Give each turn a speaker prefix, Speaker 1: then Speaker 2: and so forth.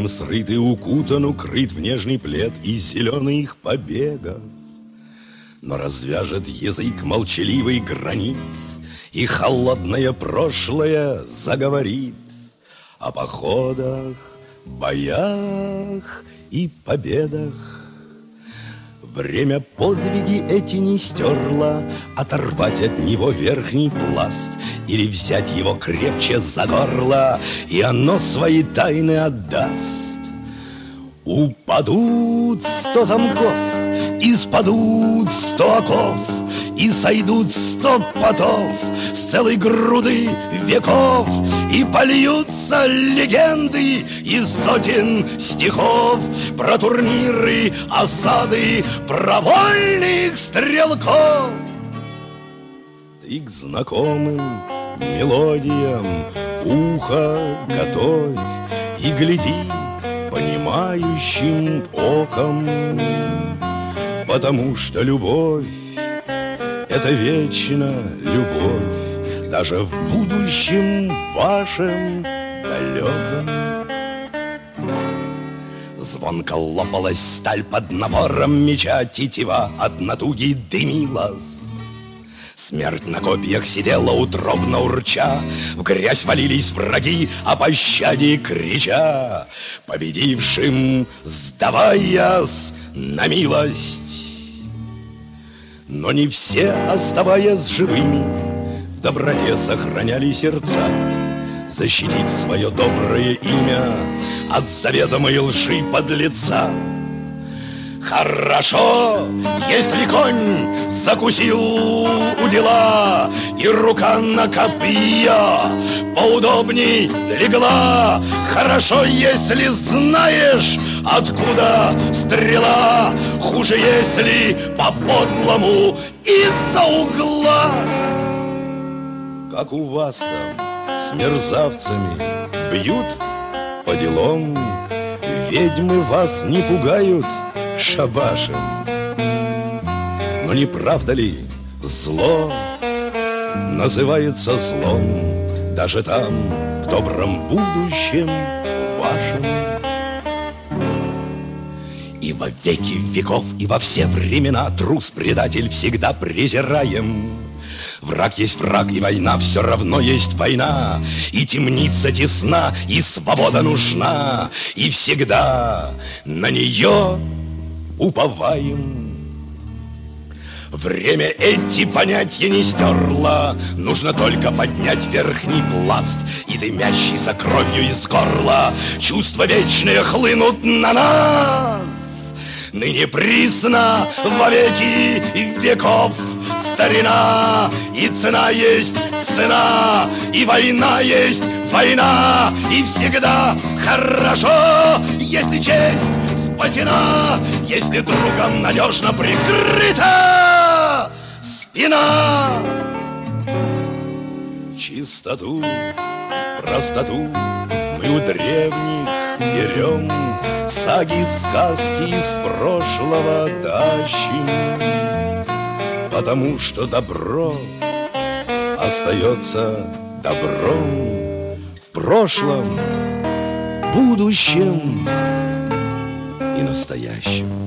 Speaker 1: Зеленью срыт и укутан, укрыт в нежный плед из зеленых побегов. Но развяжет язык молчаливый гранит, и холодное прошлое заговорит о походах, боях и победах. Время подвиги эти не стерло, оторвать от него верхний пласт или взять его крепче за горло, и оно свои тайны отдаст. Упадут 100 замков, и спадут 100 оков, и сойдут 100 потов с целой груды веков, и польются легенды из сотен стихов про турниры, осады, про вольных стрелков. Ты к знакомым мелодиям ухо готовь и гляди понимающим оком, потому что любовь — это вечно любовь, даже в будущем вашем далеком. Звонко лопалась сталь под напором меча, тетива от натуги дымилась. Смерть на копьях сидела утробно урча, в грязь валились враги, о пощаде крича, победившим сдаваясь на милость. Но не все, оставаясь живыми, в доброте сохраняли сердца, защитив свое доброе имя от заведомой лжи подлеца. Хорошо, если конь закусил удила, и рука на копье поудобней легла. Хорошо, если знаешь, откуда стрела. Хуже, если по-подлому из-за угла. Как у вас там с мерзавцами бьют по делам? Ведьмы вас не пугают шабашем? Но не правда ли зло называется злом даже там, в добром будущем вашем? И во веки веков, и во все времена трус-предатель всегда презираем. Враг есть враг, и война все равно есть война, и темница тесна, и свобода нужна, и всегда на нее уповаем. Время эти понятия не стерло, нужно только поднять верхний пласт, и дымящийся кровью из горла чувства вечные хлынут на нас. Ныне присно во веки веков старина, и цена есть цена, и война есть война, и всегда хорошо, если честь спасена, если другом надежно прикрыта спина. Чистоту, простоту мы у древних берем, саги, сказки из прошлого тащим, потому что добро остается добром в прошлом, будущем и настоящем.